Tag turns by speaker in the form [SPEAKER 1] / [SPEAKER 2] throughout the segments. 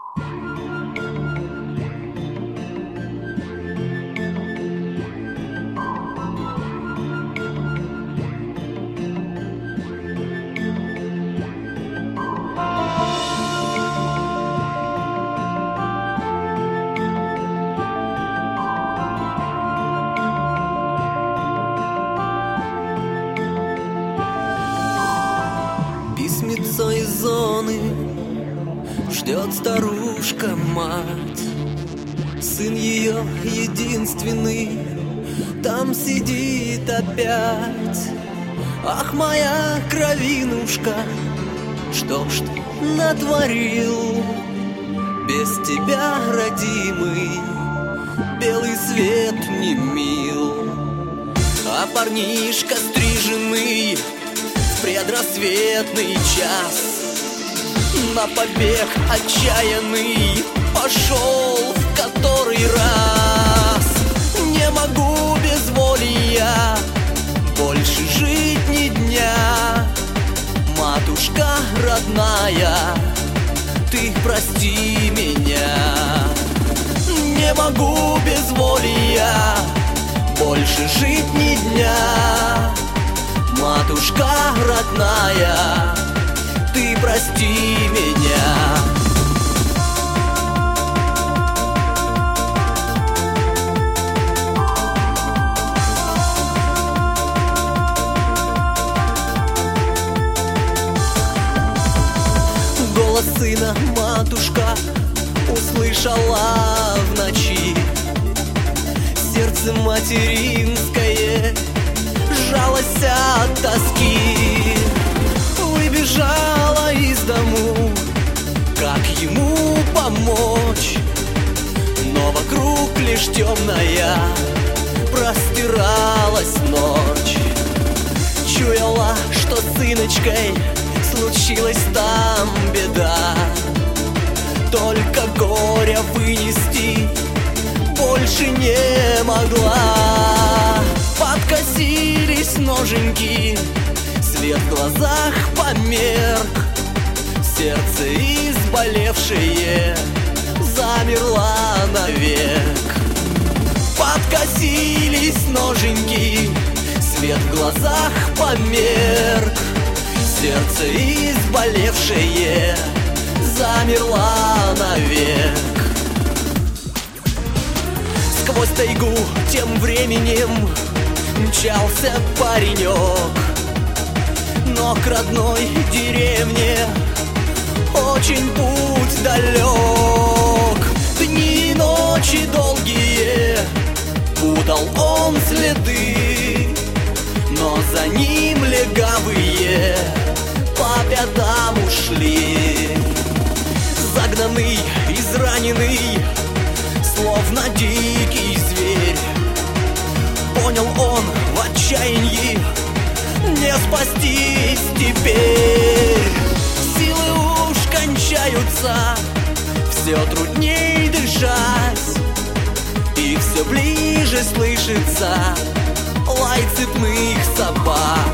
[SPEAKER 1] Письмецо из зоны ждет старушка-мать. Сын ее единственный там сидит опять. Ах, моя кровинушка, что ж ты натворил? Без тебя, родимый, белый свет не мил. А парнишка стриженный в предрассветный час на побег отчаянный пошел в который раз. Не могу без воли я больше жить ни дня. Матушка родная, ты прости меня. Не могу без воли я больше жить ни дня. Матушка родная, ты прости меня. Голос сына матушка услышала в ночи. Сердце материнское сжалось от тоски. Выбежала из дому, как ему помочь? Но вокруг лишь темная простиралась ночь. Чуяла, что с сыночкой случилась там беда. Только горя вынести больше не могла. Подкосились ноженьки, свет в глазах померк. Сердце изболевшее замерла навек. Подкосились ноженьки, свет в глазах померк. Сердце изболевшее замерла навек. Сквозь тайгу тем временем мчался паренек, но к родной деревне очень путь далек. Дни и ночи долгие путал он следы, но за ним легавые по пятам ушли. Загнанный, израненный, словно дикий зверь, понял он в отчаянии: не спастись теперь. Силы уж кончаются, все трудней дышать, и все ближе слышится лай цепных собак.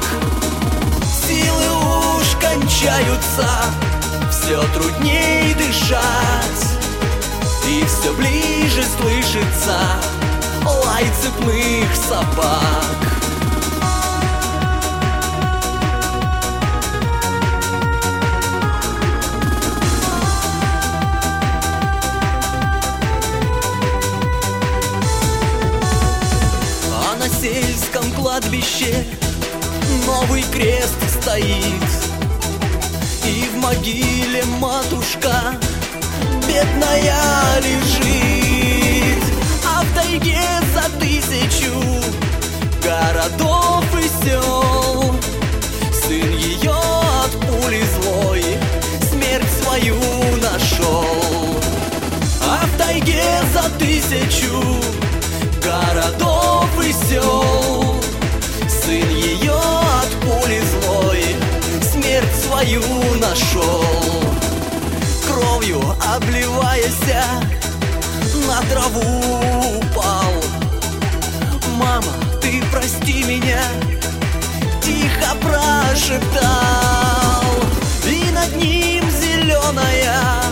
[SPEAKER 1] Силы уж кончаются, все трудней дышать, и все ближе слышится лай цепных собак. А на сельском кладбище новый крест стоит, и в могиле матушка бедная лежит. А в тайге за 1000 городов и сел сын ее от пули злой смерть свою нашел. А в тайге за 1000 городов и сел сын ее от пули злой смерть свою нашел. Кровью обливаясь, на траву упал. Мама, ты прости меня, тихо прошептал. И над ним зеленая